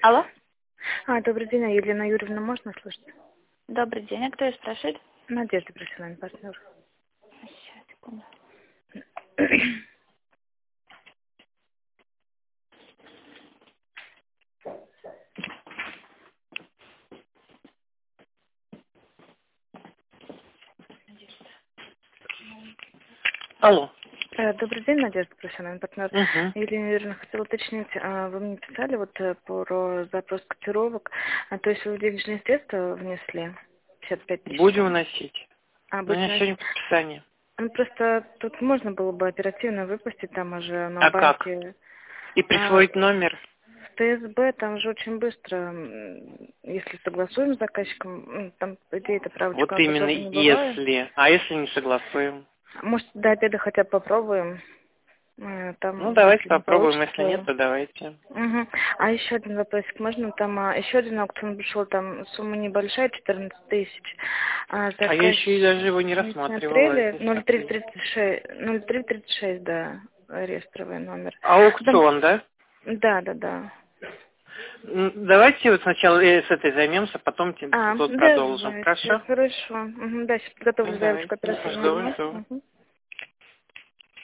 Алло. Добрый день, Елена Юрьевна, можно слышать? Добрый день. А кто ее спрашивает? Надежда профессиональный партнер. Сейчас, секунду. Алло. Добрый день, Надежда профессиональный партнер. Угу. Елена Юрьевна, хотела уточнить, вы мне писали про запрос котировок, то есть вы денежные средства внесли? 55 тысяч. Будем вносить. У Будете меня вносить? сегодня подписание. Ну, просто тут можно было бы оперативно выпустить, там уже на А как? банке. И присвоить номер? В ТСБ там же очень быстро, если согласуем с заказчиком, там, по идее, это Вот правочка именно готова не бывает. если. А если не согласуем? Может, до обеда хотя бы попробуем. Ну, Там, давайте если не попробуем. получится, Если нет, то давайте. Угу. А еще один вопросик. Можно там, еще один аукцион пришел, там сумма небольшая, 14 тысяч. А я еще и даже его не Не рассматривала. смотрели? Это смотреть. 0336, да, реестровый номер. Там, Аукцион, да? да. Давайте вот сначала с этой займемся, потом тут продолжим. Давайте, Хорошо? хорошо. Угу, да, сейчас подготовлю Ну, давайте. заявочку оперативно. Жду. Угу.